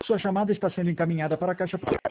Sua chamada está sendo encaminhada para a caixa.